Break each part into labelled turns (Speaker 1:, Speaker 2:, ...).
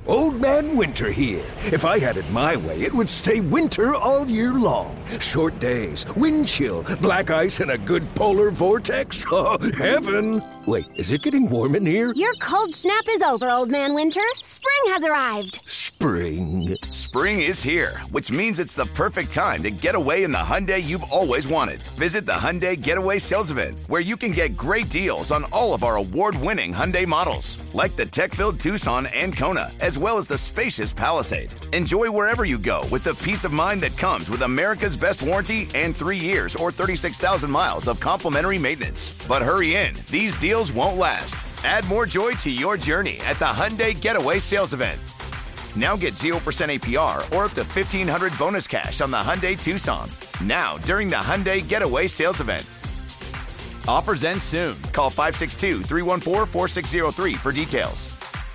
Speaker 1: Old Man Winter here. If I had it my way, it would stay winter all year long. Short days, wind chill, black ice, and a good polar vortex. Oh, heaven! Wait, is it getting warm in here?
Speaker 2: Your cold snap is over, Old Man Winter. Spring has arrived.
Speaker 1: Spring.
Speaker 3: Spring is here, which means it's the perfect time to get away in the Hyundai you've always wanted. Visit the Hyundai Getaway Sales Event, where you can get great deals on all of our award-winning Hyundai models, like the tech-filled Tucson and Kona, as well as the spacious Palisade. Enjoy wherever you go with the peace of mind that comes with America's best warranty and 3 years or 36,000 miles of complimentary maintenance. But hurry in, these deals won't last. Add more joy to your journey at the Hyundai Getaway Sales Event. Now get 0% APR or up to $1,500 bonus cash on the Hyundai Tucson. Now, during the Hyundai Getaway Sales Event. Offers end soon. Call 562-314-4603 for details.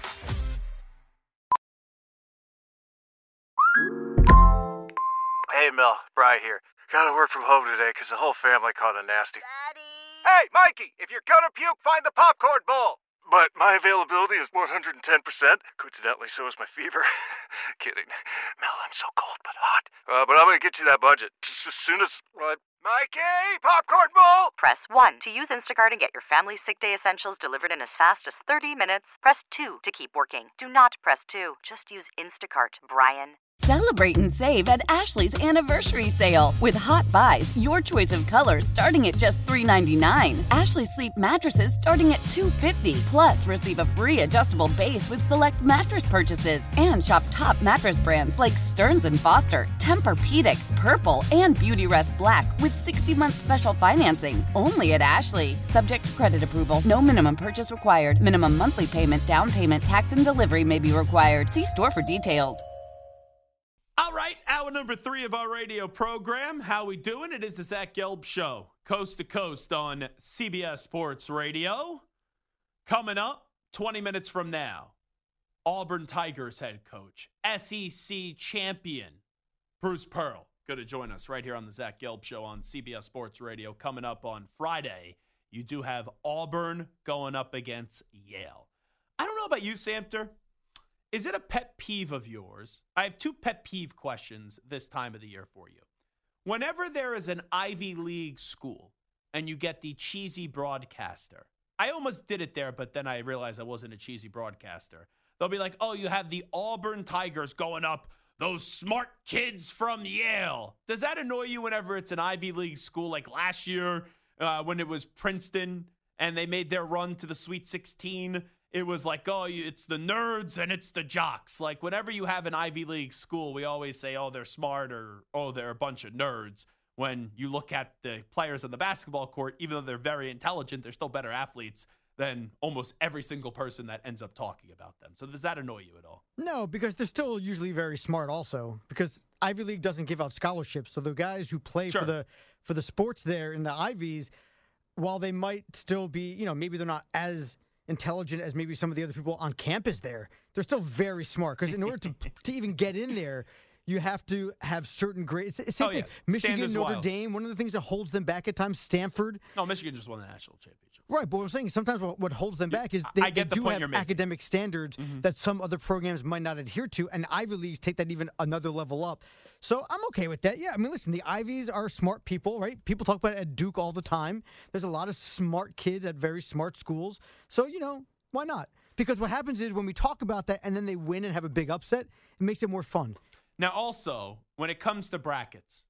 Speaker 4: Hey, Mel, Bri here. Gotta work from home today because the whole family caught a nasty...
Speaker 5: Daddy!
Speaker 4: Hey, Mikey, if you're gonna puke, find the popcorn bowl! But my availability is 110%. Coincidentally, so is my fever. Kidding. Mel, I'm so cold but hot. But I'm gonna get you that budget just as soon as... Mikey, popcorn bowl!
Speaker 6: Press 1 to use Instacart and get your family sick day essentials delivered in as fast as 30 minutes. Press 2 to keep working. Do not press 2. Just use Instacart, Brian.
Speaker 7: Celebrate and save at Ashley's Anniversary Sale. With Hot Buys, your choice of colors starting at just $3.99. Ashley Sleep mattresses starting at $2.50. Plus, receive a free adjustable base with select mattress purchases. And shop top mattress brands like Stearns & Foster, Tempur-Pedic, Purple, and Beautyrest Black with 60-month special financing. Only at Ashley. Subject to credit approval. No minimum purchase required. Minimum monthly payment, down payment, tax, and delivery may be required. See store for details.
Speaker 8: All right, hour number 3 of our radio program. How we doing? It is the Zach Gelb Show, coast to coast on CBS Sports Radio. Coming up 20 minutes from now, Auburn Tigers head coach, SEC champion, Bruce Pearl, going to join us right here on the Zach Gelb Show on CBS Sports Radio. Coming up on Friday, you do have Auburn going up against Yale. I don't know about you, Samter. Is it a pet peeve of yours? I have 2 pet peeve questions this time of the year for you. Whenever there is an Ivy League school and you get the cheesy broadcaster, I almost did it there, but then I realized I wasn't a cheesy broadcaster. They'll be like, oh, you have the Auburn Tigers going up, those smart kids from Yale. Does that annoy you whenever it's an Ivy League school like last year when it was Princeton and they made their run to the Sweet 16? It was like, oh, it's the nerds and it's the jocks. Like, whenever you have an Ivy League school, we always say, oh, they're smart or, oh, they're a bunch of nerds. When you look at the players on the basketball court, even though they're very intelligent, they're still better athletes than almost every single person that ends up talking about them. So does that annoy you at all?
Speaker 9: No, because they're still usually very smart also. Because Ivy League doesn't give out scholarships. So the guys who play for the sports there in the Ivies, while they might still be, maybe they're not as intelligent as maybe some of the other people on campus there, they're still very smart. Because in order to even get in there, you have to have certain grades. Same thing. Michigan,
Speaker 8: Standard's
Speaker 9: Notre
Speaker 8: wild.
Speaker 9: Dame, one of the things that holds them back at times, Stanford.
Speaker 8: No, Michigan just won the national championship.
Speaker 9: Right, but what I'm saying is sometimes what holds them back is they do have academic standards that some other programs might not adhere to, and Ivy Leagues take that even another level up. So I'm okay with that. Yeah, I mean, listen, the Ivies are smart people, right? People talk about it at Duke all the time. There's a lot of smart kids at very smart schools. So, why not? Because what happens is when we talk about that and then they win and have a big upset, it makes it more fun.
Speaker 8: Now, also, when it comes to brackets,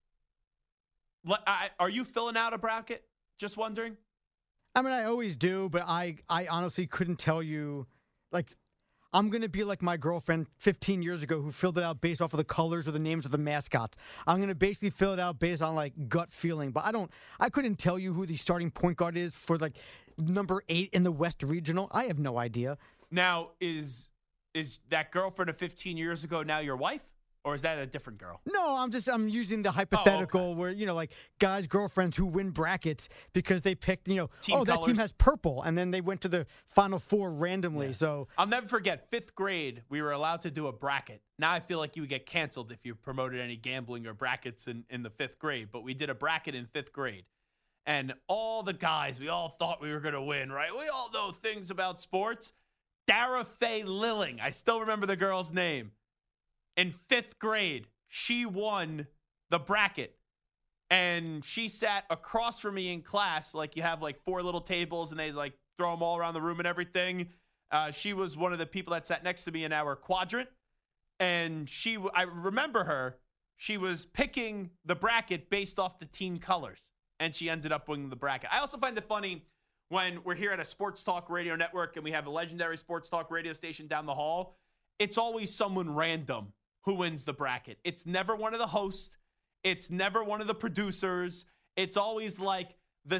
Speaker 8: are you filling out a bracket? Just wondering.
Speaker 9: I mean, I always do, but I honestly couldn't tell you. Like, I'm going to be like my girlfriend 15 years ago who filled it out based off of the colors or the names of the mascots. I'm going to basically fill it out based on, like, gut feeling. But I couldn't tell you who the starting point guard is for, like, number 8 in the West Regional. I have no idea.
Speaker 8: Now, is that girlfriend of 15 years ago now your wife? Or is that a different girl?
Speaker 9: No, I'm using the hypothetical where, like guys' girlfriends who win brackets because they picked,
Speaker 8: team
Speaker 9: that
Speaker 8: colors.
Speaker 9: team has purple. And then they went to the Final Four randomly. Yeah. So
Speaker 8: I'll never forget 5th grade, we were allowed to do a bracket. Now I feel like you would get canceled if you promoted any gambling or brackets in the 5th grade. But we did a bracket in 5th grade. And all the guys, we all thought we were going to win, right? We all know things about sports. Dara Faye Lilling. I still remember the girl's name. In 5th grade, she won the bracket. And she sat across from me in class. Like, you have, like, 4 little tables, and they, like, throw them all around the room and everything. She was one of the people that sat next to me in our quadrant. And I remember her. She was picking the bracket based off the team colors, and she ended up winning the bracket. I also find it funny when we're here at a sports talk radio network and we have a legendary sports talk radio station down the hall. It's always someone random who wins the bracket. It's never one of the hosts. It's never one of the producers. It's always like the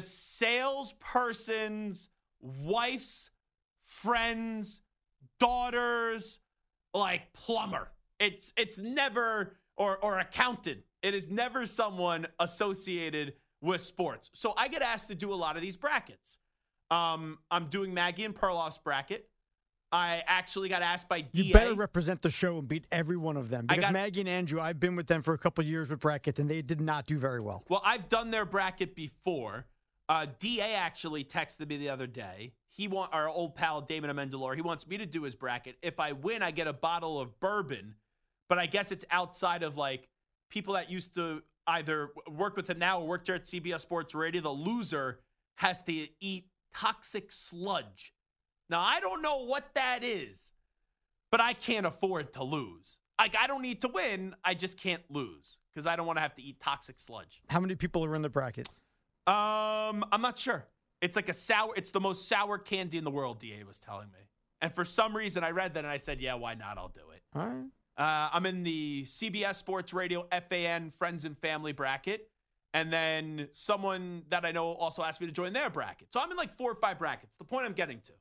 Speaker 8: salesperson's wife's friend's daughter's, like, plumber. It's never, or accountant. It is never someone associated with sports. So I get asked to do a lot of these brackets. I'm doing Maggie and Perloff's bracket. I actually got asked by DA.
Speaker 9: You better represent the show and beat every one of them. Because Maggie and Andrew, I've been with them for a couple of years with brackets, and they did not do very well.
Speaker 8: Well, I've done their bracket before. DA actually texted me the other day. Our old pal, Damon Amendola, he wants me to do his bracket. If I win, I get a bottle of bourbon. But I guess it's outside of, like, people that used to either work with him now or worked here at CBS Sports Radio. The loser has to eat toxic sludge. Now, I don't know what that is, but I can't afford to lose. Like, I don't need to win. I just can't lose because I don't want to have to eat toxic sludge.
Speaker 9: How many people are in the bracket?
Speaker 8: I'm not sure. It's like it's the most sour candy in the world, DA was telling me. And for some reason, I read that and I said, yeah, why not? I'll do it.
Speaker 9: All right.
Speaker 8: I'm in the CBS Sports Radio FAN Friends and Family bracket. And then someone that I know also asked me to join their bracket. So I'm in like 4 or 5 brackets. The point I'm getting to.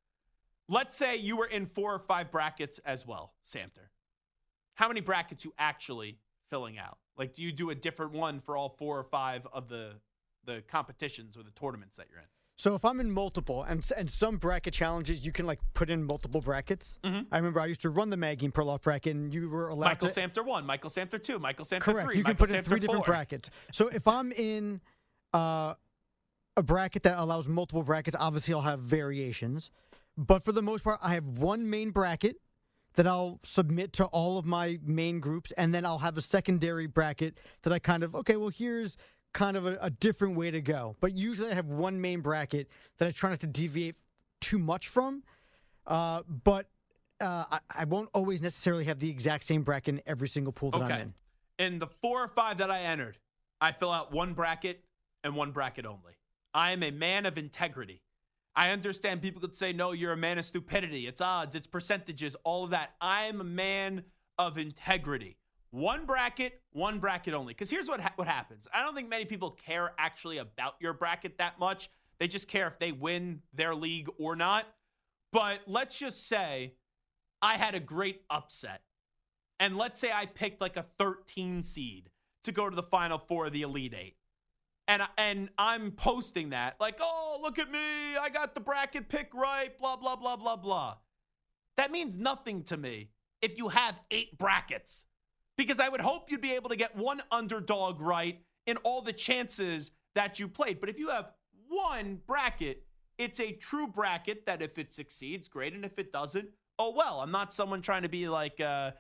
Speaker 8: Let's say you were in 4 or 5 brackets as well, Samter. How many brackets you actually filling out? Like, do you do a different one for all 4 or 5 of the competitions or the tournaments that you're in?
Speaker 9: So if I'm in multiple, and some bracket challenges, you can, like, put in multiple brackets. Mm-hmm. I remember I used to run the Maggie and Perloff bracket, and you were allowed
Speaker 8: Michael Samter 1, Michael Samter 2, Michael Samter 3,
Speaker 9: correct. You
Speaker 8: Michael
Speaker 9: can put in
Speaker 8: Samter
Speaker 9: 3 different
Speaker 8: 4.
Speaker 9: brackets. So if I'm in a bracket that allows multiple brackets, obviously I'll have variations. But for the most part, I have one main bracket that I'll submit to all of my main groups, and then I'll have a secondary bracket that I kind of, okay, well, here's kind of a different way to go. But usually I have one main bracket that I try not to deviate too much from. But I won't always necessarily have the exact same bracket in every single pool that I'm in.
Speaker 8: In the 4 or 5 that I entered, I fill out one bracket and one bracket only. I am a man of integrity. I understand people could say, no, you're a man of stupidity. It's odds, it's percentages, all of that. I'm a man of integrity. One bracket only. Because here's what happens. I don't think many people care actually about your bracket that much. They just care if they win their league or not. But let's just say I had a great upset. And let's say I picked like a 13 seed to go to the Final Four of the Elite Eight. And I'm posting that like, oh, look at me. I got the bracket pick right, blah, blah, blah, blah, blah. That means nothing to me if you have 8 brackets. Because I would hope you'd be able to get one underdog right in all the chances that you played. But if you have one bracket, it's a true bracket that if it succeeds, great. And if it doesn't, oh, well. I'm not someone trying to be like, a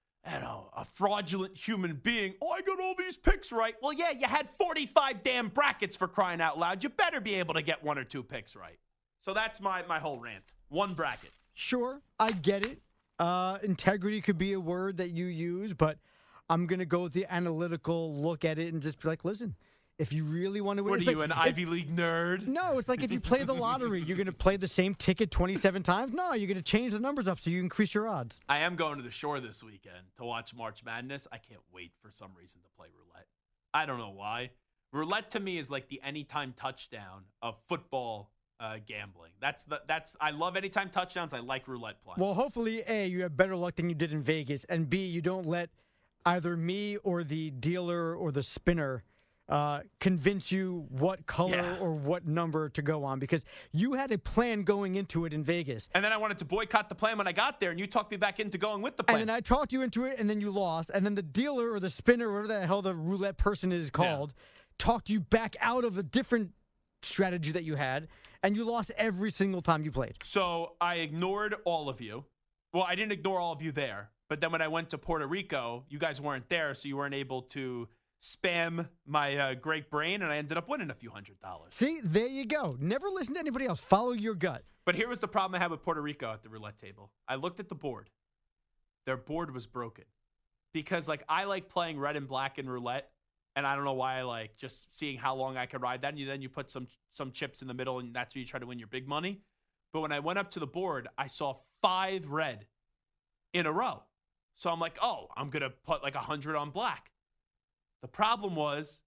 Speaker 8: fraudulent human being. Oh, I got all these picks right. Well, yeah, you had 45 damn brackets for crying out loud. You better be able to get 1 or 2 picks right. So that's my whole rant. One bracket.
Speaker 9: Sure, I get it. Integrity could be a word that you use, but I'm going to go with the analytical look at it and just be like, listen, if you really want to win.
Speaker 8: What are you, an Ivy League nerd?
Speaker 9: No, it's like if you play the lottery, you're going to play the same ticket 27 times? No, you're going to change the numbers up so you increase your odds.
Speaker 8: I am going to the Shore this weekend to watch March Madness. I can't wait for some reason to play roulette. I don't know why. Roulette to me is like the anytime touchdown of football gambling. I love anytime touchdowns. I like roulette playing.
Speaker 9: Well, hopefully, A, you have better luck than you did in Vegas, and B, you don't let either me or the dealer or the spinner convince you what color or what number to go on, because you had a plan going into it in Vegas.
Speaker 8: And then I wanted to boycott the plan when I got there, and you talked me back into going with the plan.
Speaker 9: And then I talked you into it, and then you lost. And then the dealer or the spinner, or whatever the hell the roulette person is called, talked you back out of a different strategy that you had. And you lost every single time you played.
Speaker 8: So I ignored all of you. Well, I didn't ignore all of you there. But then when I went to Puerto Rico, you guys weren't there, so you weren't able to spam my great brain, and I ended up winning a few $100s.
Speaker 9: See, there you go. Never listen to anybody else. Follow your gut.
Speaker 8: But here was the problem I had with Puerto Rico at the roulette table. I looked at the board. Their board was broken. Because, I like playing red and black in roulette, and I don't know why I like just seeing how long I could ride that. And then you put some chips in the middle, and that's where you try to win your big money. But when I went up to the board, I saw 5 red in a row. So I'm like, oh, I'm going to put 100 on black. The problem was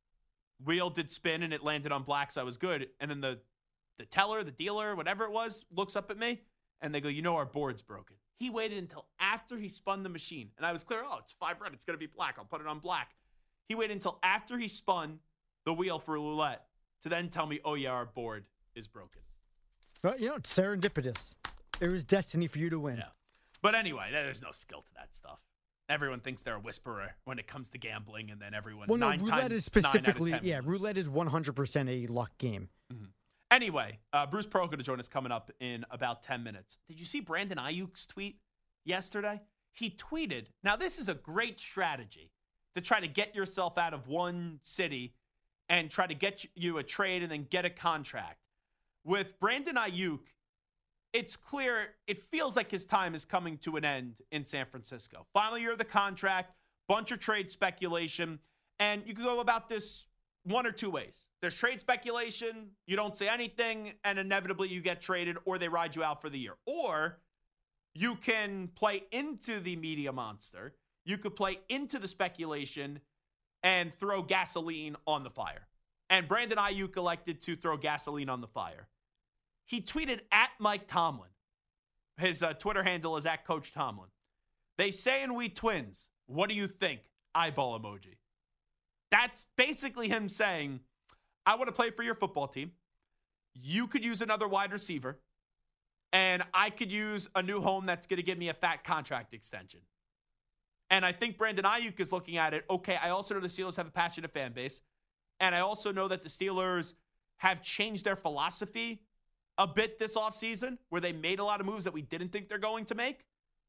Speaker 8: wheel did spin and it landed on black, so I was good. And then the teller, the dealer, whatever it was, looks up at me and they go, our board's broken. He waited until after he spun the machine. And I was clear, it's 5 red. It's going to be black. I'll put it on black. He waited until after he spun the wheel for roulette to then tell me, our board is broken.
Speaker 9: Well, it's serendipitous. It was destiny for you to win.
Speaker 8: Yeah. But anyway, there's no skill to that stuff. Everyone thinks they're a whisperer when it comes to gambling, and then everyone. Well, no,
Speaker 9: roulette is specifically, roulette is 100% a luck game.
Speaker 8: Mm-hmm. Anyway, Bruce Pearl going to join us coming up in about 10 minutes. Did you see Brandon Ayuk's tweet yesterday? He tweeted, now this is a great strategy to try to get yourself out of one city and try to get you a trade and then get a contract. With Brandon Ayuk, it's clear, it feels like his time is coming to an end in San Francisco. Final year of the contract, bunch of trade speculation, and you can go about this one or two ways. There's trade speculation, you don't say anything, and inevitably you get traded or they ride you out for the year. Or you can play into the media monster. You could play into the speculation and throw gasoline on the fire. And Brandon Ayuk elected to throw gasoline on the fire. He tweeted at Mike Tomlin. His Twitter handle is at Coach Tomlin. They saying we twins. What do you think? Eyeball emoji. That's basically him saying, I want to play for your football team. You could use another wide receiver. And I could use a new home that's going to give me a fat contract extension. And I think Brandon Ayuk is looking at it. Okay, I also know the Steelers have a passionate fan base. And I also know that the Steelers have changed their philosophy a bit this offseason, where they made a lot of moves that we didn't think they're going to make.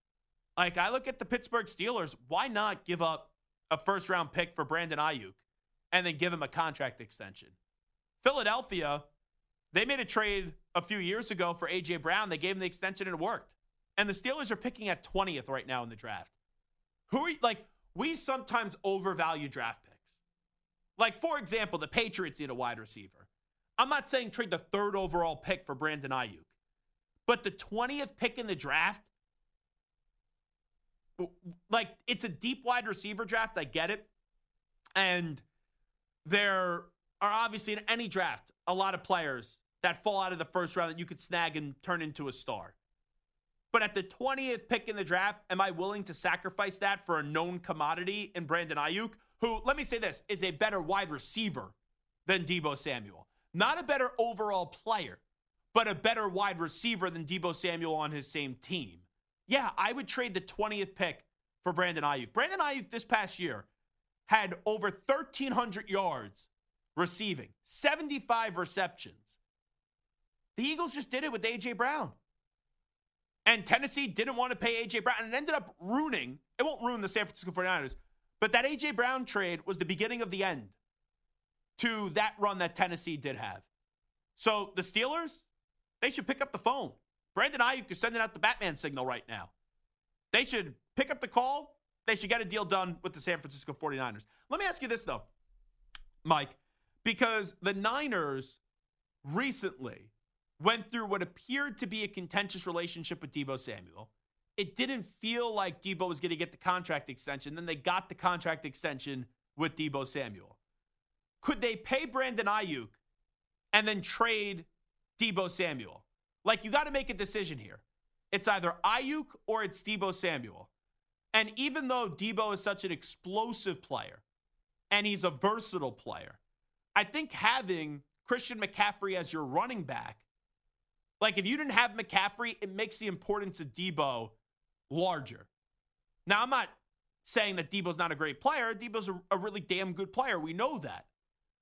Speaker 8: I look at the Pittsburgh Steelers, why not give up a first-round pick for Brandon Ayuk and then give him a contract extension? Philadelphia, they made a trade a few years ago for A.J. Brown. They gave him the extension and it worked. And the Steelers are picking at 20th right now in the draft. We sometimes overvalue draft picks. For example, the Patriots need a wide receiver. I'm not saying trade the 3rd overall pick for Brandon Ayuk, but the 20th pick in the draft, it's a deep wide receiver draft. I get it. And there are obviously in any draft a lot of players that fall out of the first round that you could snag and turn into a star. But at the 20th pick in the draft, am I willing to sacrifice that for a known commodity in Brandon Ayuk, who, let me say this, is a better wide receiver than Deebo Samuel? Not a better overall player, but a better wide receiver than Deebo Samuel on his same team. Yeah, I would trade the 20th pick for Brandon Ayuk. Brandon Ayuk this past year had over 1,300 yards receiving, 75 receptions. The Eagles just did it with A.J. Brown. And Tennessee didn't want to pay A.J. Brown, and it ended up ruining, it won't ruin the San Francisco 49ers, but that A.J. Brown trade was the beginning of the end to that run that Tennessee did have. So the Steelers, they should pick up the phone. Brandon Ayuk is sending out the Batman signal right now. They should pick up the call. They should get a deal done with the San Francisco 49ers. Let me ask you this, though, Mike, because the Niners recently went through what appeared to be a contentious relationship with Deebo Samuel. It didn't feel like Deebo was going to get the contract extension. Then they got the contract extension with Deebo Samuel. Could they pay Brandon Ayuk and then trade Deebo Samuel? You got to make a decision here. It's either Ayuk or it's Deebo Samuel. And even though Deebo is such an explosive player and he's a versatile player, I think having Christian McCaffrey as your running back, if you didn't have McCaffrey, it makes the importance of Deebo larger. Now, I'm not saying that Deebo's not a great player. Deebo's a really damn good player. We know that.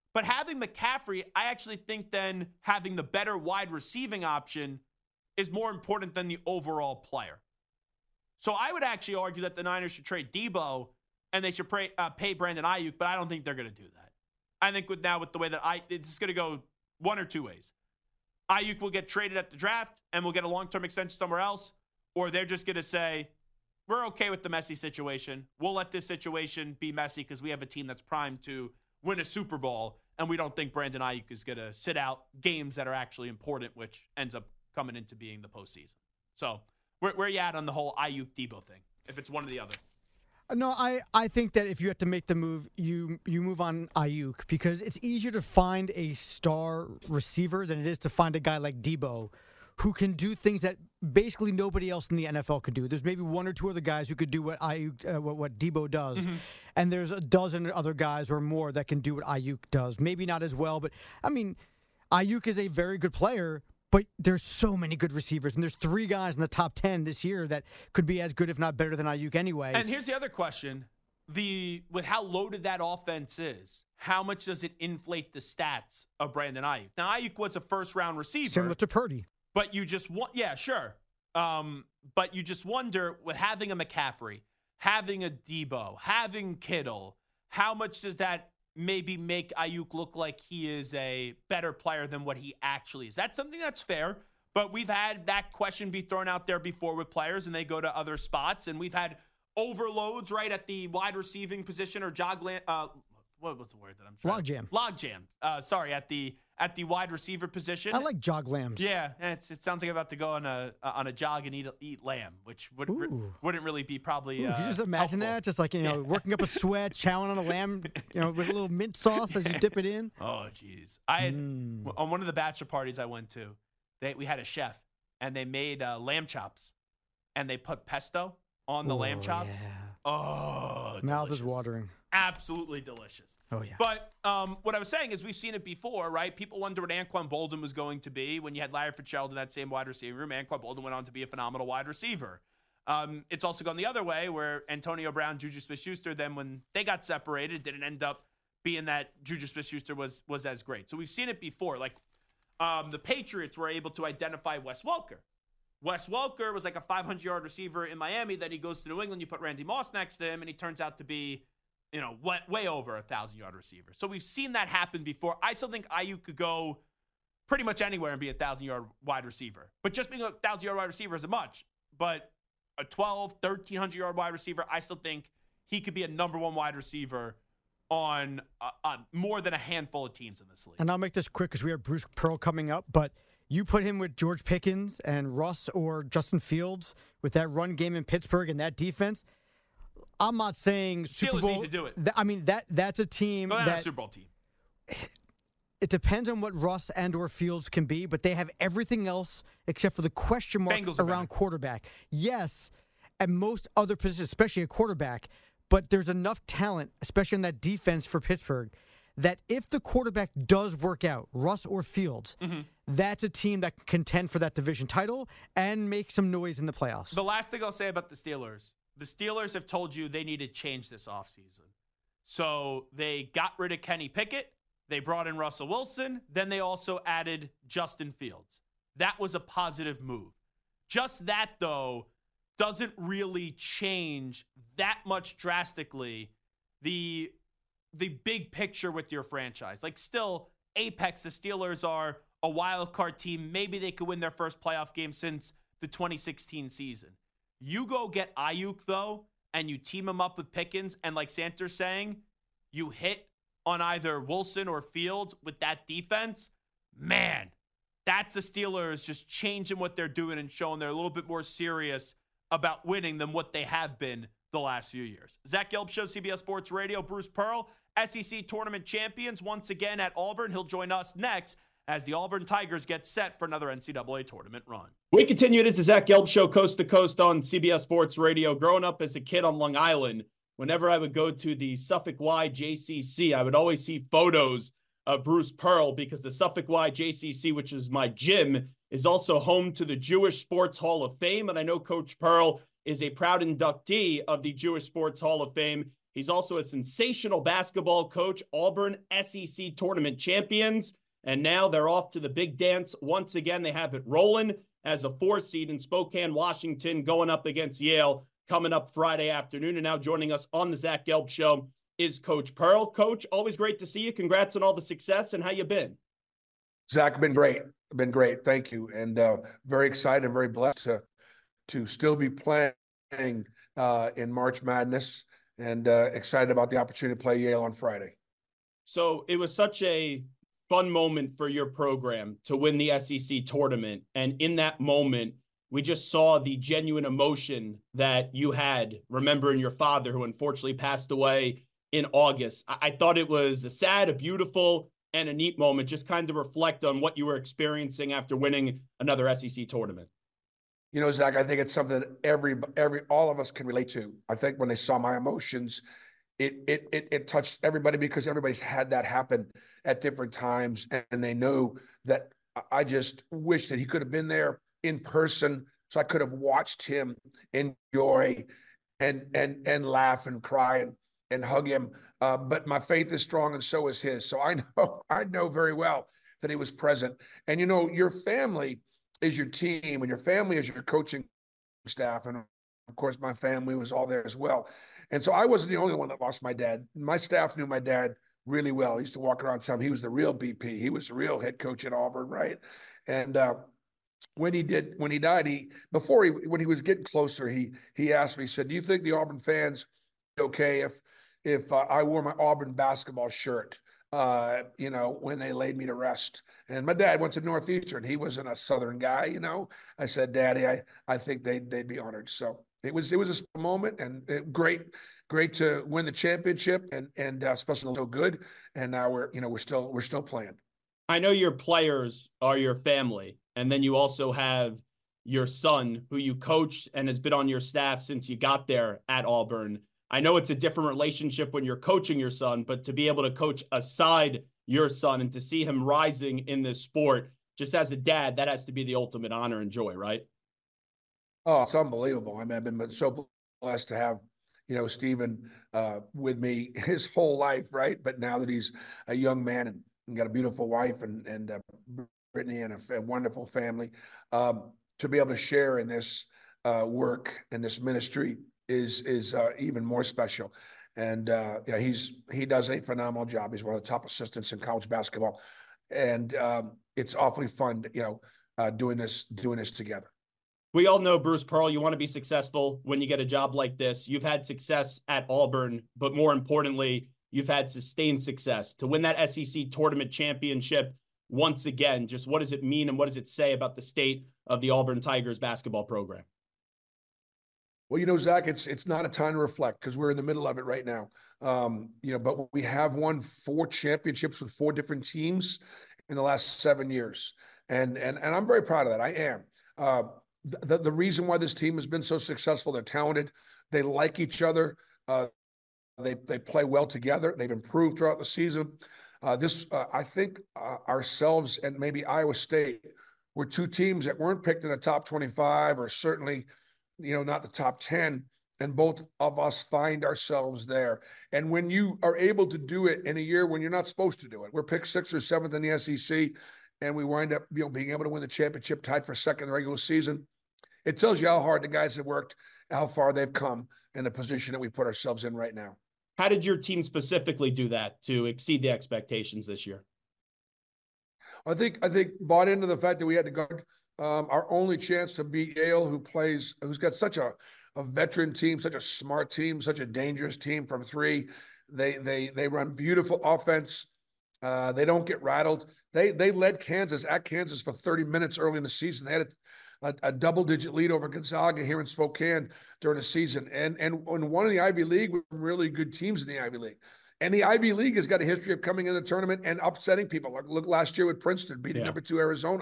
Speaker 8: But having McCaffrey, I actually think then having the better wide receiving option is more important than the overall player. So I would actually argue that the Niners should trade Debo and they should pay Brandon Ayuk, but I don't think they're going to do that. I think with the way that it's going to go one or two ways. Ayuk will get traded at the draft and we'll get a long-term extension somewhere else, or they're just going to say, we're okay with the messy situation. We'll let this situation be messy because we have a team that's primed to win a Super Bowl, and we don't think Brandon Ayuk is going to sit out games that are actually important, which ends up coming into being the postseason. So where are you at on the whole Ayuk-Debo thing, if it's one or the other?
Speaker 9: No, I think that if you have to make the move, you move on Ayuk, because it's easier to find a star receiver than it is to find a guy like Debo who can do things that basically nobody else in the NFL could do. There's maybe one or two other guys who could do what what Debo does, and there's a dozen other guys or more that can do what Ayuk does. Maybe not as well, but I mean, Ayuk is a very good player. But there's so many good receivers, and there's 3 guys in the top 10 this year that could be as good, if not better, than Ayuk anyway.
Speaker 8: And here's the other question. With how loaded that offense is, how much does it inflate the stats of Brandon Ayuk? Now, Ayuk was a first-round receiver.
Speaker 9: Similar to Purdy.
Speaker 8: But you just want, yeah, sure. But you just wonder, with having a McCaffrey, having a Debo, having Kittle, how much does that maybe make Ayuk look like he is a better player than what he actually is? That's something that's fair, but we've had that question be thrown out there before with players, and they go to other spots, and we've had overloads right at the wide receiving position or what's the word that I'm trying? Logjam. Sorry, at the wide receiver position.
Speaker 9: I like jog lambs.
Speaker 8: Yeah, it sounds like I'm about to go on a jog and eat lamb, which wouldn't really be probably.
Speaker 9: Can you just imagine
Speaker 8: helpful.
Speaker 9: that? Just like working up a sweat, chowing on a lamb, with a little mint sauce as you dip it in.
Speaker 8: Oh, jeez! I had on one of the bachelor parties I went to, we had a chef and they made lamb chops, and they put pesto on the lamb chops.
Speaker 9: Yeah.
Speaker 8: Oh,
Speaker 9: mouth is watering.
Speaker 8: Absolutely delicious.
Speaker 9: Oh, yeah.
Speaker 8: But what I was saying is we've seen it before, right? People wonder what Anquan Boldin was going to be. When you had Larry Fitzgerald in that same wide receiver room, Anquan Boldin went on to be a phenomenal wide receiver. It's also gone the other way where Antonio Brown, Juju Smith-Schuster, then when they got separated, didn't end up being that Juju Smith-Schuster was as great. So we've seen it before. Like the Patriots were able to identify Wes Welker. Wes Welker was like a 500-yard receiver in Miami. Then he goes to New England. You put Randy Moss next to him, and he turns out to be way over a 1,000-yard receiver. So we've seen that happen before. I still think Ayuk could go pretty much anywhere and be a 1,000-yard wide receiver. But just being a 1,000-yard wide receiver isn't much. But a 1,300-yard wide receiver, I still think he could be a number 1 wide receiver on more than a handful of teams in this league.
Speaker 9: And I'll make this quick because we have Bruce Pearl coming up. But you put him with George Pickens and Russ or Justin Fields with that run game in Pittsburgh and that defense. I'm not saying Super Bowl.
Speaker 8: Steelers need to do it.
Speaker 9: That's a team.
Speaker 8: Not a Super Bowl team.
Speaker 9: It depends on what Russ and or Fields can be, but they have everything else except for the question mark around quarterback. Yes, at most other positions, especially a quarterback, but there's enough talent, especially in that defense for Pittsburgh, that if the quarterback does work out, Russ or Fields, that's a team that can contend for that division title and make some noise in the playoffs.
Speaker 8: The last thing I'll say about the Steelers have told you they need to change this offseason. So they got rid of Kenny Pickett. They brought in Russell Wilson. Then they also added Justin Fields. That was a positive move. Just that, though, doesn't really change that much drastically the big picture with your franchise. Like, still, apex, the Steelers are a wild card team. Maybe they could win their first playoff game since the 2016 season. You go get Ayuk, though, and you team him up with Pickens, and like Santer's saying, you hit on either Wilson or Fields with that defense, man, that's the Steelers just changing what they're doing and showing they're a little bit more serious about winning than what they have been the last few years. Zach Gelb Show, CBS Sports Radio. Bruce Pearl, SEC Tournament champions, once again at Auburn. He'll join us next as the Auburn Tigers get set for another NCAA tournament run.
Speaker 5: We continue. It's the Zach Gelb Show, coast to coast on CBS Sports Radio. Growing up as a kid on Long Island, whenever I would go to the Suffolk Y JCC, I would always see photos of Bruce Pearl because the Suffolk Y JCC, which is my gym, is also home to the Jewish Sports Hall of Fame. And I know Coach Pearl is a proud inductee of the Jewish Sports Hall of Fame. He's also a sensational basketball coach, Auburn SEC tournament champions. And now they're off to the big dance. Once again, they have it rolling as a 4 seed in Spokane, Washington, going up against Yale coming up Friday afternoon. And now joining us on the Zach Gelb Show is Coach Pearl. Coach, always great to see you. Congrats on all the success, and how you been?
Speaker 10: Zach, been great. Been great. Thank you. And very excited and very blessed to still be playing in March Madness, and excited about the opportunity to play Yale on Friday.
Speaker 5: So it was such a fun moment for your program to win the SEC tournament. And in that moment, we just saw the genuine emotion that you had remembering your father, who unfortunately passed away in August. I thought it was a sad, a beautiful, and a neat moment. Just kind of reflect on what you were experiencing after winning another SEC tournament.
Speaker 10: You know, Zach, I think it's something that all of us can relate to. I think when they saw my emotions, it touched everybody, because everybody's had that happen at different times, and they know that. I just wish that he could have been there in person, so I could have watched him enjoy and laugh and cry and hug him. But my faith is strong, and so is his. So I know very well that he was present. And you know, your family is your team, and your family is your coaching staff. And of course, my family was all there as well. And so I wasn't the only one that lost my dad. My staff knew my dad really well. He used to walk around town. He was the real BP. He was the real head coach at Auburn, right? And when he died, when he was getting closer, he asked me, he said, "Do you think the Auburn fans okay if I wore my Auburn basketball shirt, when they laid me to rest?" And my dad went to Northeastern. He wasn't a Southern guy, you know. I said, "Daddy, I think they'd be honored." So it was a special moment, and great to win the championship, and especially so good. And now we're still playing.
Speaker 5: I know your players are your family, and then you also have your son, who you coached and has been on your staff since you got there at Auburn. I know it's a different relationship when you're coaching your son, but to be able to coach aside your son and to see him rising in this sport, just as a dad, that has to be the ultimate honor and joy, right?
Speaker 10: Oh, it's unbelievable. I mean, I've been so blessed to have, Stephen with me his whole life, right? But now that he's a young man and got a beautiful wife and Brittany and a wonderful family, to be able to share in this work and this ministry is even more special. And he does a phenomenal job. He's one of the top assistants in college basketball, and it's awfully fun, doing this together.
Speaker 5: We all know, Bruce Pearl, you want to be successful when you get a job like this. You've had success at Auburn, but more importantly, you've had sustained success. To win that SEC tournament championship once again, just what does it mean, and what does it say about the state of the Auburn Tigers basketball program?
Speaker 10: Well, Zach, it's not a time to reflect, because we're in the middle of it right now. But we have won 4 championships with 4 different teams in the last 7 years. And I'm very proud of that. I am. The reason why this team has been so successful, they're talented. They like each other. They play well together. They've improved throughout the season. I think ourselves and maybe Iowa State were 2 teams that weren't picked in the top 25, or certainly, not the top 10. And both of us find ourselves there. And when you are able to do it in a year when you're not supposed to do it, we're picked 6th or 7th in the SEC, and we wind up being able to win the championship, tied for 2nd in the regular season. It tells you how hard the guys have worked, how far they've come, and the position that we put ourselves in right now.
Speaker 5: How did your team specifically do that to exceed the expectations this year?
Speaker 10: I think bought into the fact that we had to guard our only chance to beat Yale, who's got such a veteran team, such a smart team, such a dangerous team from 3. They run beautiful offense. They don't get rattled. They led Kansas at Kansas for 30 minutes early in the season. They had a double-digit lead over Gonzaga here in Spokane during the season. And one of the Ivy League with really good teams in the Ivy League. And the Ivy League has got a history of coming in the tournament and upsetting people. Look last year with Princeton, beating number 2 Arizona.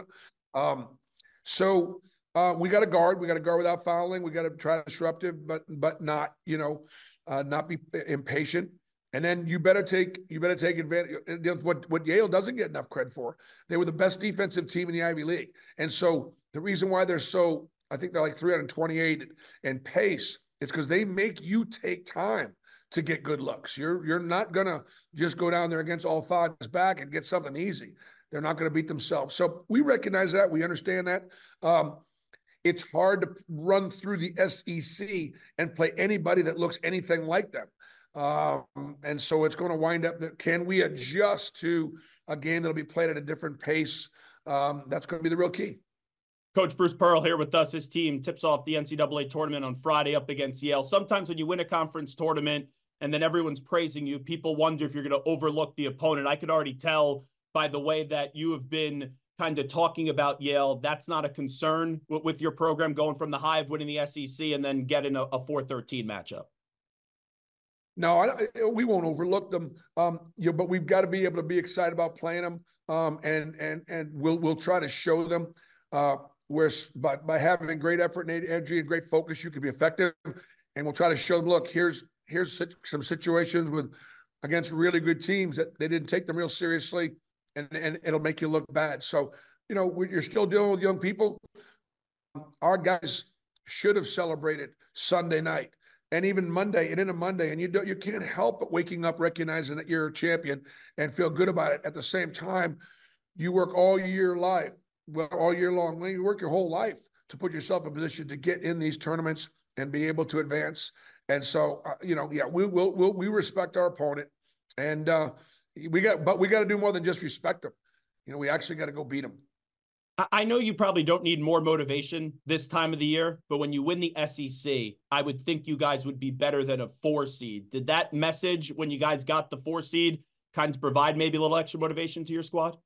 Speaker 10: So we got to guard. We got to guard without fouling. We got to try to be disruptive, but not, not be impatient. And then you better take advantage. What Yale doesn't get enough credit for, they were the best defensive team in the Ivy League. And so the reason why they're so I think they're like 328 in pace. It's because they make you take time to get good looks. You're not going to just go down there against all five back and get something easy. They're not going to beat themselves. So we recognize that. We understand that. It's hard to run through the SEC and play anybody that looks anything like them. And so it's going to wind up that can we adjust to a game that'll be played at a different pace? That's going to be the real key.
Speaker 5: Coach Bruce Pearl here with us. His team tips off the NCAA tournament on Friday up against Yale. Sometimes when you win a conference tournament and then everyone's praising you, people wonder if you're going to overlook the opponent. I could already tell by the way that you have been kind of talking about Yale. That's not a concern with your program going from the high of winning the SEC and then getting a 4-13 matchup.
Speaker 10: No, we won't overlook them. But we've got to be able to be excited about playing them. And we'll try to show them where by having great effort and energy and great focus, you can be effective. And we'll try to show them, look, here's some situations against really good teams that they didn't take them real seriously, and it'll make you look bad. So, you're still dealing with young people. Our guys should have celebrated Sunday night and even Monday and into Monday. And you can't help but waking up recognizing that you're a champion and feel good about it. At the same time, you work all year long. You work your whole life to put yourself in a position to get in these tournaments and be able to advance. And so, we respect our opponent, and we got to do more than just respect them. We actually got to go beat them.
Speaker 5: I know you probably don't need more motivation this time of the year, but when you win the SEC, I would think you guys would be better than a 4 seed. Did that message when you guys got the 4 seed kind of provide maybe a little extra motivation to your squad?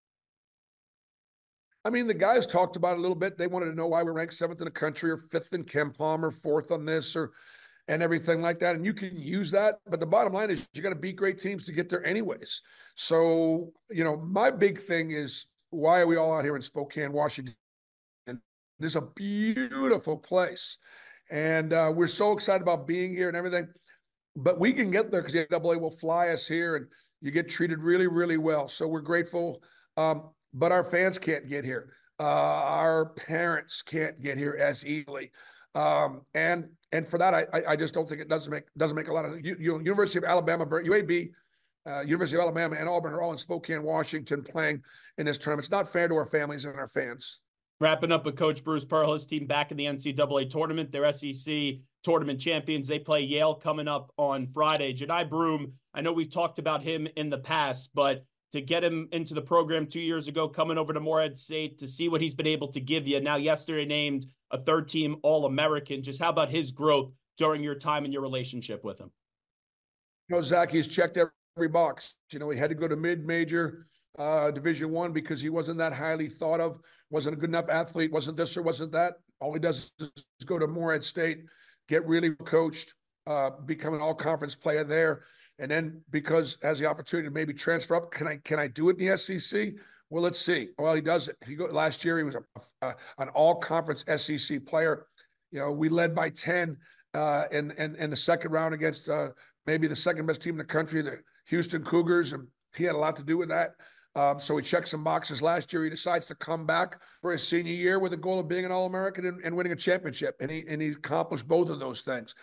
Speaker 10: I mean, the guys talked about it a little bit. They wanted to know why we're ranked 7th in the country or 5th in KenPom or 4th on this and everything like that. And you can use that. But the bottom line is you got to beat great teams to get there anyways. So, my big thing is, why are we all out here in Spokane, Washington? It's a beautiful place. And we're so excited about being here and everything. But we can get there because the NCAA will fly us here and you get treated really, really well. So we're grateful. But our fans can't get here. Our parents can't get here as easily. And for that, I just don't think it doesn't make a lot of University of Alabama, UAB, University of Alabama and Auburn are all in Spokane, Washington playing in this tournament. It's not fair to our families and our fans.
Speaker 5: Wrapping up with Coach Bruce Pearl, his team back in the NCAA tournament. They're SEC tournament champions. They play Yale coming up on Friday. Johni Broome, I know we've talked about him in the past, but to get him into the program 2 years ago, coming over to Morehead State, to see what he's been able to give you. Now, yesterday named a third-team All-American. Just how about his growth during your time and your relationship with him?
Speaker 10: Zach, he's checked every box. He had to go to mid-major Division I because he wasn't that highly thought of, wasn't a good enough athlete, wasn't this or wasn't that. All he does is go to Morehead State, get really coached, become an all-conference player there. And then because has the opportunity to maybe transfer up, can I do it in the SEC? Well, let's see. Well, he does it. Last year he was an all-conference SEC player. We led by 10 in the second round against maybe the second best team in the country, the Houston Cougars, and he had a lot to do with that. So he checked some boxes last year. He decides to come back for his senior year with the goal of being an All-American and winning a championship, and he accomplished both of those things.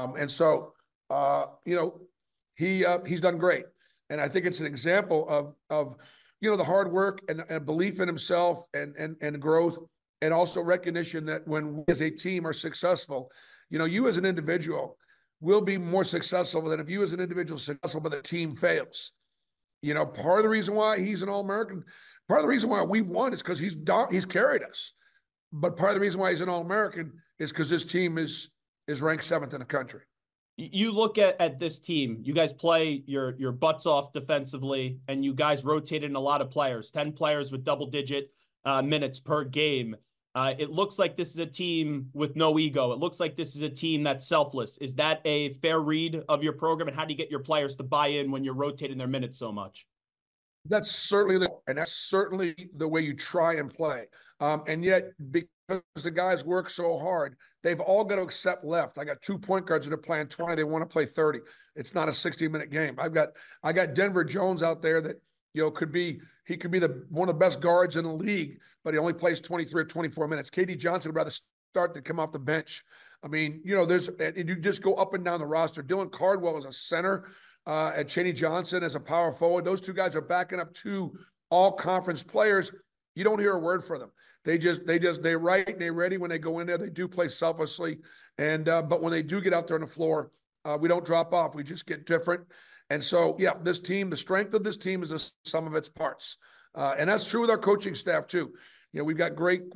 Speaker 10: He's done great. And I think it's an example of the hard work and belief in himself and growth, and also recognition that when we as a team are successful, you as an individual will be more successful than if you as an individual successful, but the team fails. Part of the reason why he's an All-American, part of the reason why we've won is because he's carried us. But part of the reason why he's an All-American is because this team is ranked 7th in the country.
Speaker 5: You look at this team, you guys play your butts off defensively, and you guys rotated in a lot of players, 10 players with double-digit minutes per game. It looks like this is a team with no ego. It looks like this is a team that's selfless. Is that a fair read of your program, and how do you get your players to buy in when you're rotating their minutes so much?
Speaker 10: That's certainly the way you try and play. And yet, because the guys work so hard, they've all got to accept left. I got 2 point guards that are playing 20. They want to play 30. It's not a 60-minute game. I got Denver Jones out there that could be one of the best guards in the league, but he only plays 23 or 24 minutes. KD Johnson would rather start to come off the bench. I mean, you just go up and down the roster. Dylan Cardwell is a center, and Chaney Johnson as a power forward. Those two guys are backing up two all-conference players. You don't hear a word from them. They right and they ready when they go in there. They do play selflessly, and but when they do get out there on the floor, we don't drop off. We just get different. And so, yeah, this team, the strength of this team is the sum of its parts. And that's true with our coaching staff too. We've got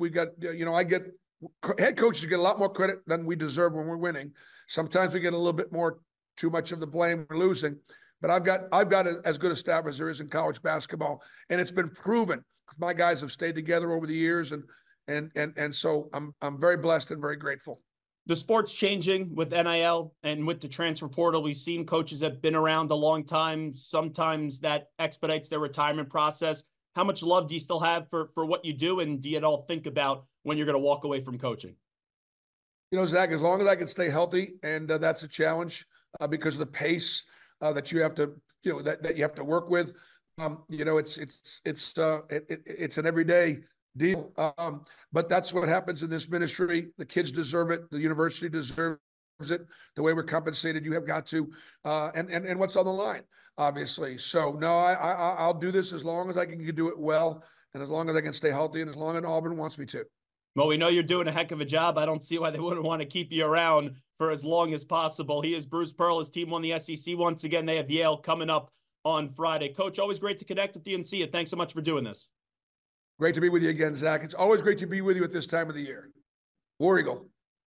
Speaker 10: head coaches get a lot more credit than we deserve when we're winning. Sometimes we get a little bit too much of the blame when we're losing. But I've got as good a staff as there is in college basketball. And it's been proven. My guys have stayed together over the years. And so I'm very blessed and very grateful.
Speaker 5: The sport's changing with NIL and with the transfer portal. We've seen coaches that have been around a long time. Sometimes that expedites their retirement process. How much love do you still have for what you do? And do you at all think about when you're going to walk away from coaching?
Speaker 10: Zach, as long as I can stay healthy, and that's a challenge because of the pace that you have to, that you have to work with. It's an everyday deal. But that's what happens in this ministry. The kids deserve it. The university deserves it. The way we're compensated, you have got to, and what's on the line, obviously. So no, I'll do this as long as I can do it well, and as long as I can stay healthy, and as long as Auburn wants me to.
Speaker 5: Well, we know you're doing a heck of a job. I don't see why they wouldn't want to keep you around for as long as possible. He is Bruce Pearl. His team won the SEC once again. They have Yale coming up on Friday. Coach, always great to connect with you and see you. Thanks so much for doing this.
Speaker 10: Great to be with you again, Zach. It's always great to be with you at this time of the year. War Eagle.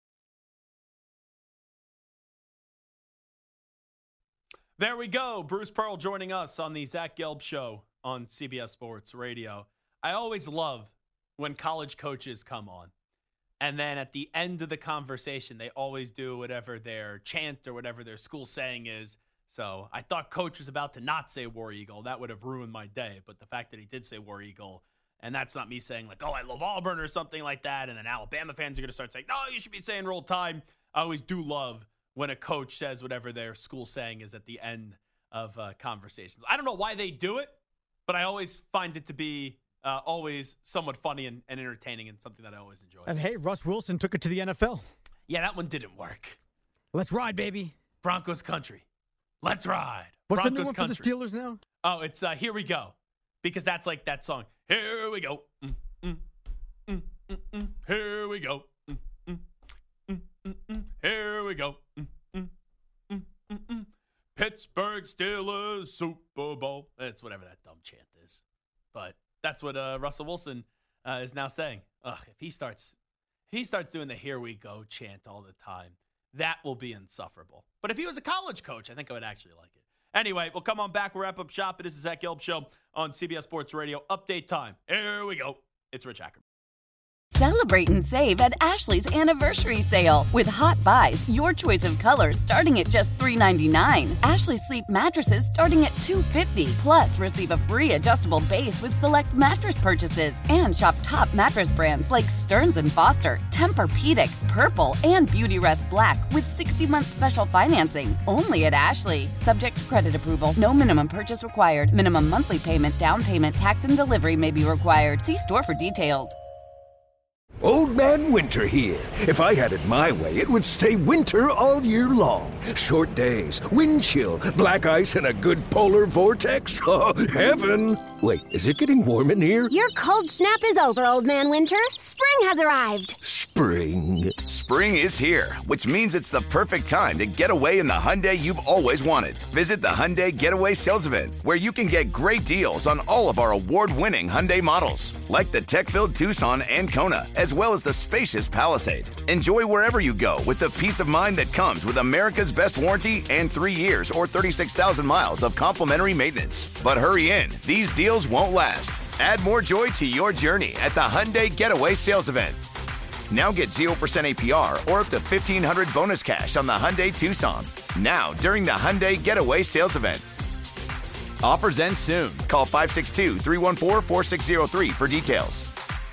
Speaker 8: There we go. Bruce Pearl joining us on the Zach Gelb Show on CBS Sports Radio. I always love when college coaches come on, and then at the end of the conversation, they always do whatever their chant or whatever their school saying is. So I thought Coach was about to not say War Eagle. That would have ruined my day. But the fact that he did say War Eagle, and that's not me saying like, oh, I love Auburn or something like that, and then Alabama fans are going to start saying, no, you should be saying Roll Tide. I always do love when a coach says whatever their school saying is at the end of conversations. I don't know why they do it, but I always find it to be always somewhat funny and entertaining, and something that I always enjoy.
Speaker 9: And hey, Russ Wilson took it to the NFL.
Speaker 8: Yeah, that one didn't work.
Speaker 9: Let's ride, baby.
Speaker 8: Broncos country. Let's ride.
Speaker 9: What's
Speaker 8: Broncos
Speaker 9: the new one
Speaker 8: country.
Speaker 9: For the Steelers now?
Speaker 8: Oh, it's Here We Go. Because that's like that song. Here we go. Here we go. Here we go. Pittsburgh Steelers Super Bowl. It's whatever that dumb chant is. But that's what Russell Wilson is now saying. If he starts doing the Here We Go chant all the time, that will be insufferable. But if he was a college coach, I think I would actually like it. Anyway, we'll come on back. We'll wrap up shop. This is Zach Gelb Show on CBS Sports Radio. Update time. Here we go. It's Rich Ackerman.
Speaker 7: Celebrate and save at Ashley's Anniversary Sale. With Hot Buys, your choice of colors starting at just $3.99. Ashley Sleep mattresses starting at $2.50. Plus, receive a free adjustable base with select mattress purchases. And shop top mattress brands like Stearns & Foster, Tempur-Pedic, Purple, and Beautyrest Black with 60-month special financing. Only at Ashley. Subject to credit approval. No minimum purchase required. Minimum monthly payment, down payment, tax, and delivery may be required. See store for details.
Speaker 1: Old Man Winter here. If I had it my way, it would stay winter all year long. Short days, wind chill, black ice, and a good polar vortex. Oh, heaven. Wait, is it getting warm in here?
Speaker 2: Your cold snap is over, Old Man Winter. Spring has arrived.
Speaker 1: Spring.
Speaker 3: Spring is here, which means it's the perfect time to get away in the Hyundai you've always wanted. Visit the Hyundai Getaway Sales Event, where you can get great deals on all of our award-winning Hyundai models, like the tech-filled Tucson and Kona, as well as the spacious Palisade. Enjoy wherever you go with the peace of mind that comes with America's best warranty and 3 years or 36,000 miles of complimentary maintenance. But hurry in, these deals won't last. Add more joy to your journey at the Hyundai Getaway Sales Event. Now get 0% APR or up to $1,500 bonus cash on the Hyundai Tucson. Now, during the Hyundai Getaway Sales Event. Offers end soon. Call 562-314-4603 for details.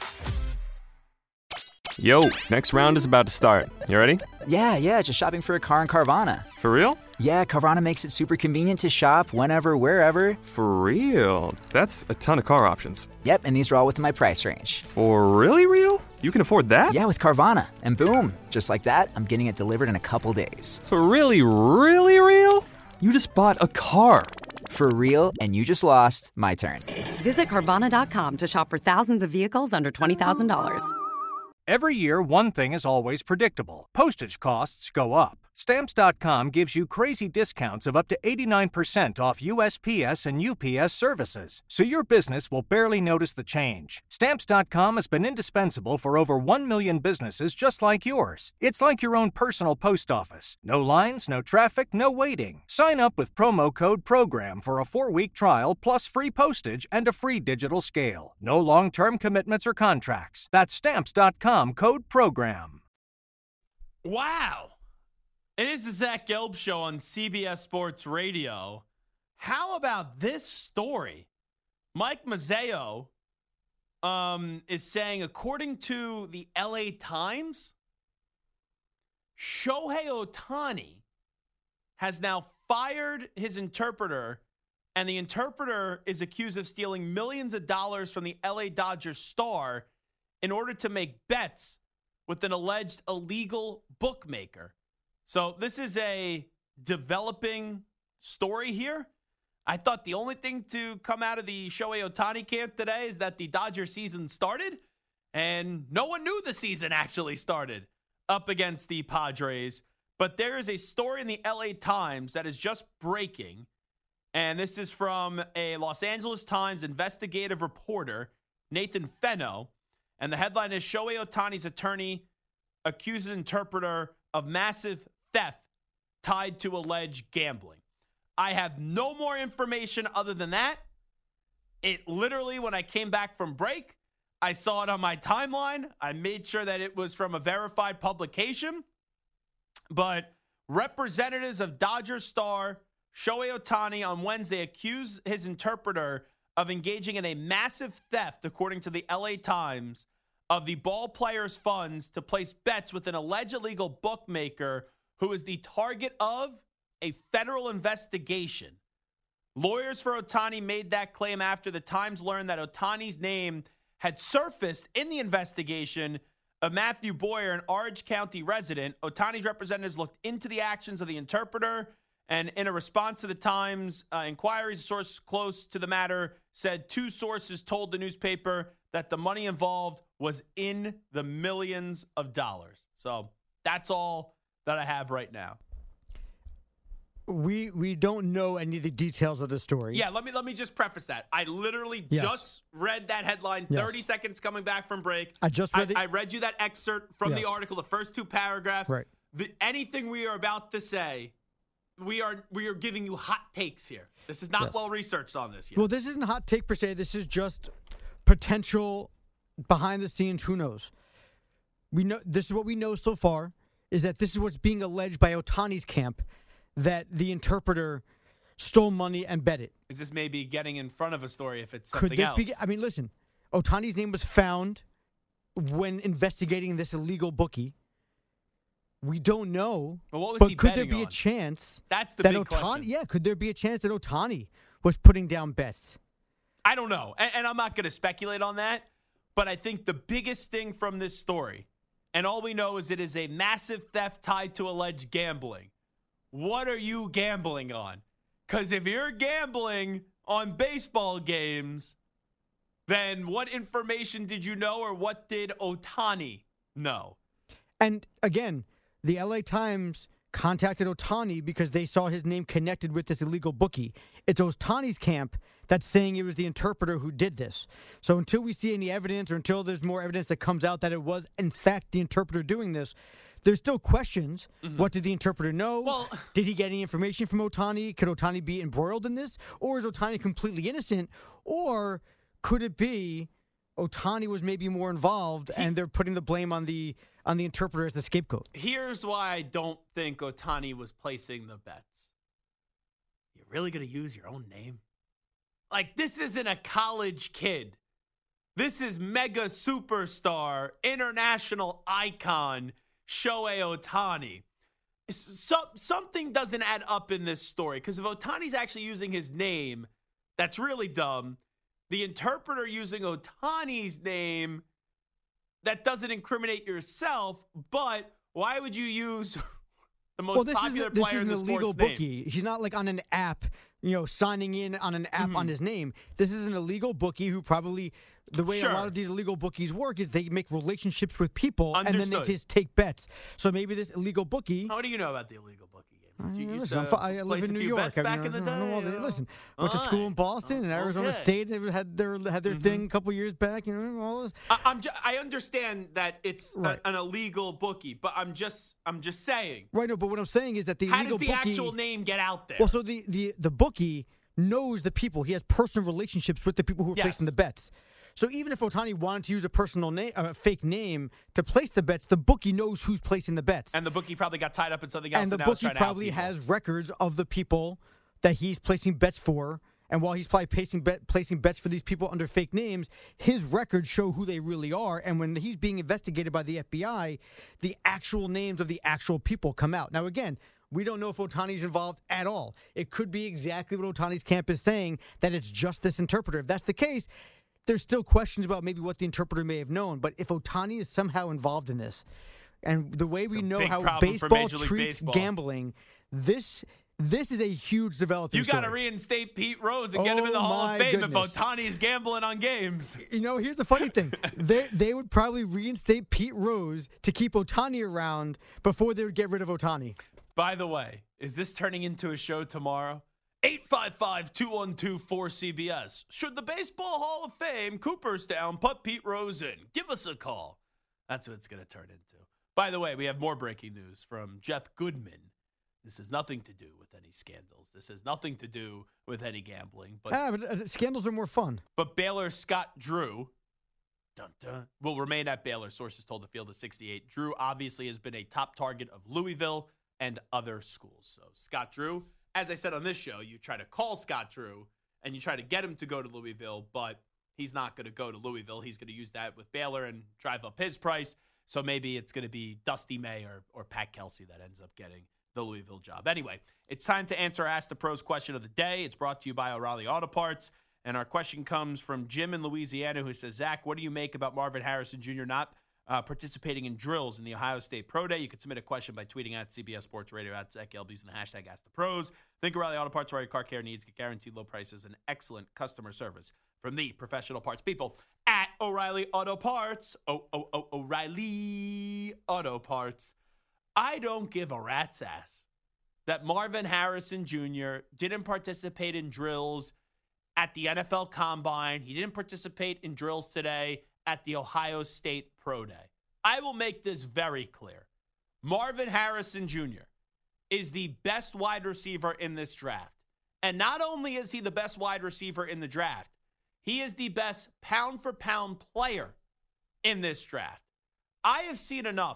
Speaker 11: Yo, next round is about to start. You ready?
Speaker 12: Yeah, just shopping for a car in Carvana.
Speaker 11: For real?
Speaker 12: Yeah, Carvana makes it super convenient to shop whenever, wherever.
Speaker 11: For real? That's a ton of car options.
Speaker 12: Yep, and these are all within my price range.
Speaker 11: For really real? You can afford that?
Speaker 12: Yeah, with Carvana. And boom, just like that, I'm getting it delivered in a couple days.
Speaker 11: For really, really real? You just bought a car.
Speaker 12: For real, and you just lost my turn.
Speaker 6: Visit Carvana.com to shop for thousands of vehicles under $20,000.
Speaker 13: Every year, one thing is always predictable. Postage costs go up. Stamps.com gives you crazy discounts of up to 89% off USPS and UPS services, so your business will barely notice the change. Stamps.com has been indispensable for over 1 million businesses just like yours. It's like your own personal post office. No lines, no traffic, no waiting. Sign up with promo code PROGRAM for a 4-week trial plus free postage and a free digital scale. No long-term commitments or contracts. That's Stamps.com, code PROGRAM.
Speaker 8: Wow. It is the Zach Gelb Show on CBS Sports Radio. How about this story? Mike Mazzeo is saying, according to the LA Times, Shohei Ohtani has now fired his interpreter, and the interpreter is accused of stealing millions of dollars from the LA Dodgers star in order to make bets with an alleged illegal bookmaker. So this is a developing story here. I thought the only thing to come out of the Shohei Ohtani camp today is that the Dodger season started, and no one knew the season actually started up against the Padres. But there is a story in the LA Times that is just breaking, and this is from a Los Angeles Times investigative reporter, Nathan Fenno, and the headline is Shohei Ohtani's attorney accuses interpreter of massive theft tied to alleged gambling. I have no more information other than that. It literally, when I came back from break, I saw it on my timeline. I made sure that it was from a verified publication. But representatives of Dodgers star Shohei Ohtani on Wednesday accused his interpreter of engaging in a massive theft, according to the LA Times, of the ball players' funds to place bets with an alleged illegal bookmaker who is the target of a federal investigation. Lawyers for Ohtani made that claim after the Times learned that Ohtani's name had surfaced in the investigation of Matthew Boyer, an Orange County resident. Ohtani's representatives looked into the actions of the interpreter, and in a response to the Times inquiries, a source close to the matter said 2 sources told the newspaper that the money involved was in the millions of dollars. So that's all that I have right now.
Speaker 9: We don't know any of the details of the story.
Speaker 8: Yeah, let me just preface that. I literally just read that headline 30 seconds coming back from break. I read you that excerpt from the article, the first 2 paragraphs.
Speaker 9: Right.
Speaker 8: Anything we are about to say, we are giving you hot takes here. This is not well researched on this yet.
Speaker 9: Well, this isn't a hot take per se. This is just potential behind the scenes. Who knows? We know this is what we know so far, is that this is what's being alleged by Ohtani's camp, that the interpreter stole money and bet it.
Speaker 8: Is this maybe getting in front of a story if it's something else?
Speaker 9: I mean, listen, Ohtani's name was found when investigating this illegal bookie. We don't know.
Speaker 8: But what was
Speaker 9: but
Speaker 8: he
Speaker 9: could
Speaker 8: betting
Speaker 9: there be
Speaker 8: on?
Speaker 9: A chance
Speaker 8: That's the
Speaker 9: that
Speaker 8: big question.
Speaker 9: Yeah, could there be a chance that Ohtani was putting down bets?
Speaker 8: I don't know. And I'm not going to speculate on that. But I think the biggest thing from this story, and all we know is it is a massive theft tied to alleged gambling. What are you gambling on? Because if you're gambling on baseball games, then what information did you know, or what did Ohtani know?
Speaker 9: And again, the LA Times contacted Ohtani because they saw his name connected with this illegal bookie. It's Ohtani's camp that's saying it was the interpreter who did this. So until we see any evidence, or until there's more evidence that comes out that it was, in fact, the interpreter doing this, there's still questions. Mm-hmm. What did the interpreter know?
Speaker 8: Well,
Speaker 9: did he get any information from Ohtani? Could Ohtani be embroiled in this? Or is Ohtani completely innocent? Or could it be Ohtani was maybe more involved and they're putting the blame on the interpreter as the scapegoat?
Speaker 8: Here's why I don't think Ohtani was placing the bets. You're really going to use your own name? Like, this isn't a college kid. This is mega superstar, international icon, Shohei Ohtani. Something doesn't add up in this story, because if Ohtani's actually using his name, that's really dumb. The interpreter using Ohtani's name that doesn't incriminate yourself, but why would you use the most popular player in the sports name? This is an illegal bookie.
Speaker 9: He's not like on an app, signing in on an app on his name. This is an illegal bookie who probably, the way a lot of these illegal bookies work is they make relationships with people and then they just take bets. So maybe this illegal bookie.
Speaker 8: How do you know about the illegal bookie game?
Speaker 9: I live in New York.
Speaker 8: Back in the day.
Speaker 9: Listen, went to school in Boston and Arizona State. They had their thing a couple years back. All this.
Speaker 8: I understand that it's an illegal bookie, but I'm just saying.
Speaker 9: Right. No, but what I'm saying is that the illegal bookie.
Speaker 8: How does the actual name get out there?
Speaker 9: Well, so the bookie knows the people. He has personal relationships with the people who are placing the bets. So even if Ohtani wanted to use a personal name, a fake name to place the bets, the bookie knows who's placing the bets.
Speaker 8: And the bookie probably got tied up in something else.
Speaker 9: And the bookie probably has records of the people that he's placing bets for. And while he's probably placing bets for these people under fake names, his records show who they really are. And when he's being investigated by the FBI, the actual names of the actual people come out. Now, again, we don't know if Ohtani's involved at all. It could be exactly what Ohtani's camp is saying, that it's just this interpreter. If that's the case, there's still questions about maybe what the interpreter may have known. But if Ohtani is somehow involved in this, and the way we know how baseball treats gambling, this is a huge developing story.
Speaker 8: You got to reinstate Pete Rose and get him in the Hall of Fame if Ohtani's gambling on games.
Speaker 9: Here's the funny thing. They would probably reinstate Pete Rose to keep Ohtani around before they would get rid of Ohtani.
Speaker 8: By the way, is this turning into a show tomorrow? 855-212-4CBS. Should the Baseball Hall of Fame, Cooperstown, put Pete Rose in? Give us a call. That's what it's going to turn into. By the way, we have more breaking news from Jeff Goodman. This has nothing to do with any scandals. This has nothing to do with any gambling.
Speaker 9: But scandals are more fun.
Speaker 8: But Baylor Scott Drew will remain at Baylor, sources told the Field of 68. Drew obviously has been a top target of Louisville and other schools. So Scott Drew, as I said on this show, you try to call Scott Drew and you try to get him to go to Louisville, but he's not going to go to Louisville. He's going to use that with Baylor and drive up his price. So maybe it's going to be Dusty May or Pat Kelsey that ends up getting the Louisville job. Anyway, it's time to answer Ask the Pros question of the day. It's brought to you by O'Reilly Auto Parts. And our question comes from Jim in Louisiana, who says, Zach, what do you make about Marvin Harrison Jr. not participating in drills in the Ohio State Pro Day? You can submit a question by tweeting at CBS Sports Radio at Zach Gelb using the hashtag #AskThePros. Think O'Reilly Auto Parts, where your car care needs. Get guaranteed low prices and excellent customer service from the professional parts people at O'Reilly Auto Parts. O'Reilly Auto Parts. I don't give a rat's ass that Marvin Harrison Jr. didn't participate in drills at the NFL Combine. He didn't participate in drills today at the Ohio State Pro Day. I will make this very clear. Marvin Harrison Jr. is the best wide receiver in this draft. And not only is he the best wide receiver in the draft, he is the best pound-for-pound player in this draft. I have seen enough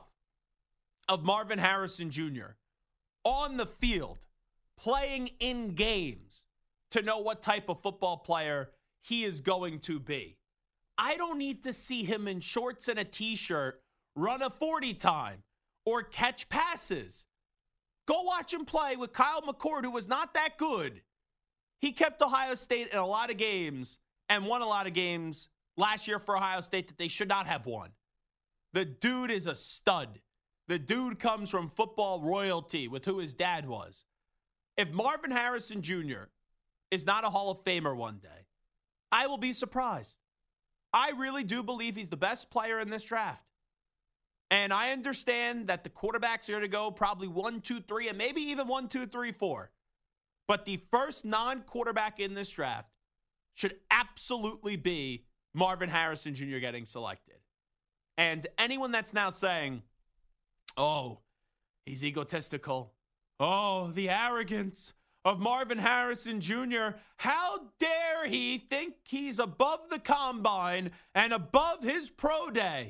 Speaker 8: of Marvin Harrison Jr. on the field, playing in games, to know what type of football player he is going to be. I don't need to see him in shorts and a T-shirt run a 40 time or catch passes. Go watch him play with Kyle McCord, who was not that good. He kept Ohio State in a lot of games and won a lot of games last year for Ohio State that they should not have won. The dude is a stud. The dude comes from football royalty with who his dad was. If Marvin Harrison Jr. is not a Hall of Famer one day, I will be surprised. I really do believe he's the best player in this draft. And I understand that the quarterbacks are going to go probably 1, 2, 3, and maybe even 1, 2, 3, 4. But the first non-quarterback in this draft should absolutely be Marvin Harrison Jr. getting selected. And anyone that's now saying, oh, he's egotistical. Oh, the arrogance of Marvin Harrison Jr. How dare he think he's above the combine and above his pro day?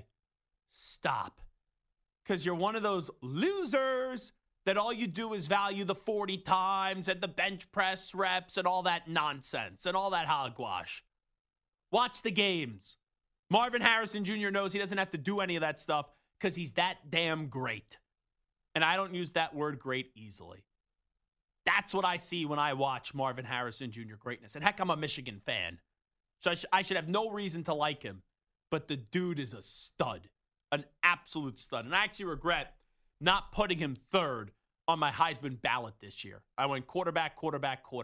Speaker 8: Stop. Because you're one of those losers that all you do is value the 40 times and the bench press reps and all that nonsense and all that hogwash. Watch the games. Marvin Harrison Jr. knows he doesn't have to do any of that stuff because he's that damn great. And I don't use that word great easily. That's what I see when I watch Marvin Harrison Jr. greatness. And heck, I'm a Michigan fan. So I should have no reason to like him. But the dude is a stud. An absolute stud. And I actually regret not putting him third on my Heisman ballot this year. I went quarterback. With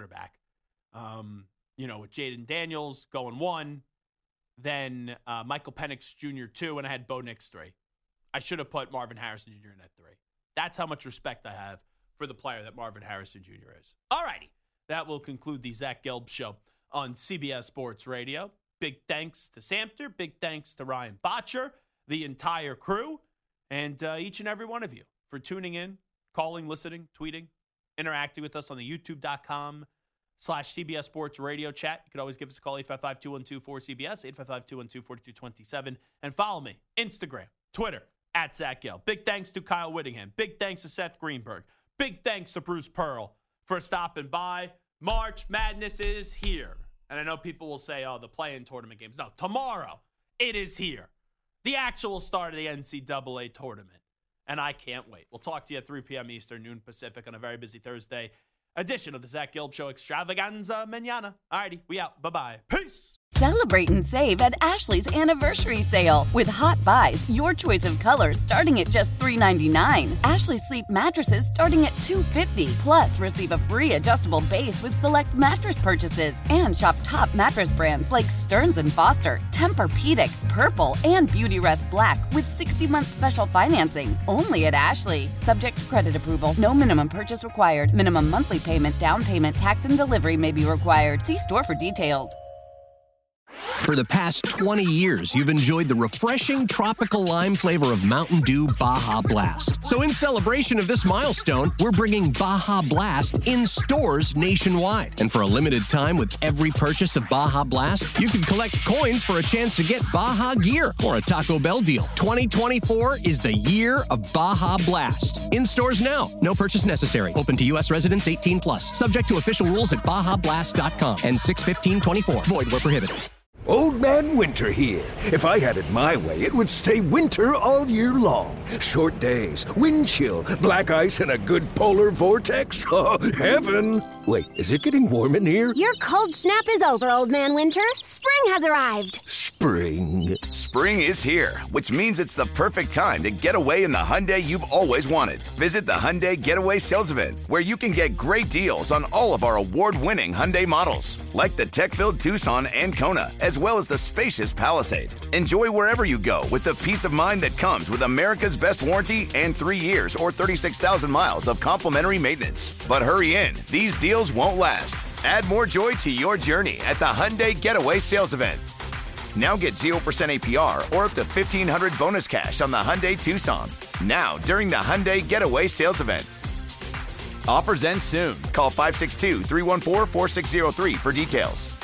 Speaker 8: Jaden Daniels going 1, then Michael Penix Jr. 2, and I had Bo Nix 3. I should have put Marvin Harrison Jr. in at 3. That's how much respect I have for the player that Marvin Harrison Jr. is. All righty. That will conclude the Zach Gelb Show on CBS Sports Radio. Big thanks to Samter. Big thanks to Ryan Botcher, the entire crew, and each and every one of you for tuning in, calling, listening, tweeting, interacting with us on the youtube.com/CBS Sports Radio chat. You could always give us a call, 855-212-4CBS, 855-212-4227, and follow me, Instagram, Twitter, at Zach Gelb. Big thanks to Kyle Whittingham. Big thanks to Seth Greenberg. Big thanks to Bruce Pearl for stopping by. March Madness is here. And I know people will say, the play-in tournament games. No, tomorrow it is here. The actual start of the NCAA tournament. And I can't wait. We'll talk to you at 3 p.m. Eastern, noon Pacific on a very busy Thursday edition of the Zach Gelb Show Extravaganza Mañana. All righty, we out. Bye-bye. Peace.
Speaker 7: Celebrate and save at Ashley's Anniversary Sale. With Hot Buys, your choice of colors starting at just $3.99. Ashley Sleep mattresses starting at $2.50. Plus, receive a free adjustable base with select mattress purchases. And shop top mattress brands like Stearns & Foster, Tempur-Pedic, Purple, and Beautyrest Black with 60-month special financing. Only at Ashley. Subject to credit approval. No minimum purchase required. Minimum monthly payment, down payment, tax, and delivery may be required. See store for details.
Speaker 14: For the past 20 years, you've enjoyed the refreshing tropical lime flavor of Mountain Dew Baja Blast. So in celebration of this milestone, we're bringing Baja Blast in stores nationwide. And for a limited time, with every purchase of Baja Blast, you can collect coins for a chance to get Baja gear or a Taco Bell deal. 2024 is the year of Baja Blast. In stores now. No purchase necessary. Open to U.S. residents 18 plus. Subject to official rules at BajaBlast.com and 6/15/24. Void where prohibited.
Speaker 1: Old Man Winter here. If I had it my way, it would stay winter all year long. Short days, wind chill, black ice, and a good polar vortex. Oh, heaven. Wait, is it getting warm in here?
Speaker 2: Your cold snap is over, Old Man Winter. Spring has arrived.
Speaker 1: Spring.
Speaker 3: Spring is here, which means it's the perfect time to get away in the Hyundai you've always wanted. Visit the Hyundai Getaway Sales Event, where you can get great deals on all of our award-winning Hyundai models, like the tech-filled Tucson and Kona, as well as the spacious Palisade. Enjoy wherever you go with the peace of mind that comes with America's best warranty and 3 years or 36,000 miles of complimentary maintenance. But hurry in, these deals won't last. Add more joy to your journey at the Hyundai Getaway Sales Event. Now get 0% APR or up to $1,500 bonus cash on the Hyundai Tucson. Now, during the Hyundai Getaway Sales Event. Offers end soon. Call 562-314-4603 for details.